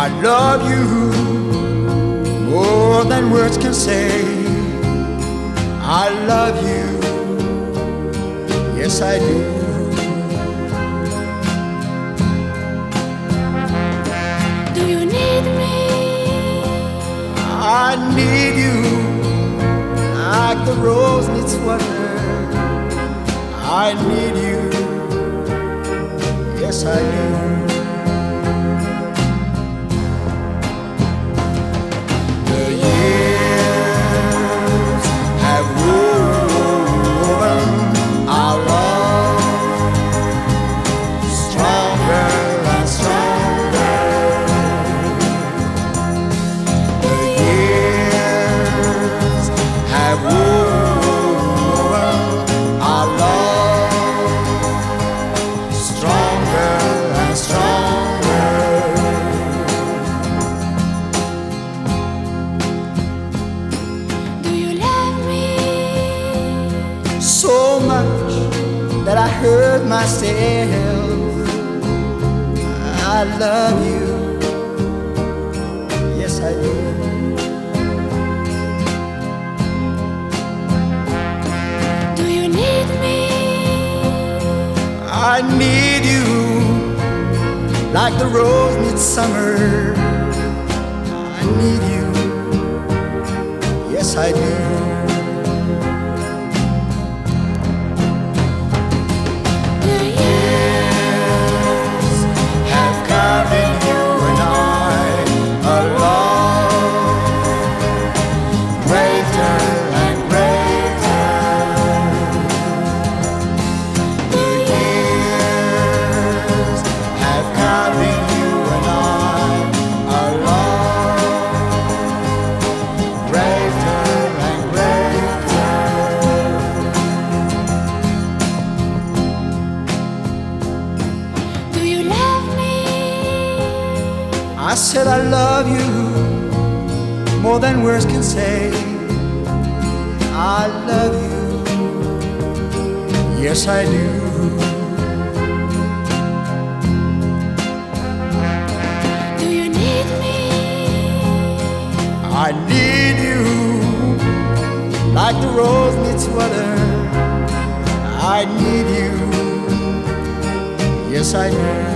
I love you more than words can say. I love you, yes I do. Do you need me? I need you like the rose needs water. I need you, yes I do. The years have woven our love stronger and stronger. The years have woven our love stronger and stronger. Do you love me? So much that I hurt myself. I love you, yes I do. Do you need me? I need you like the rose needs summer. I need you, yes I do. The years Have given you and I a love greater and greater. The years have given you and I a love greater and greater. Do you love me? I said I love you more than words can say. I love you, yes I do. Do you need me? I need you like the rose needs water. I need you, yes I do.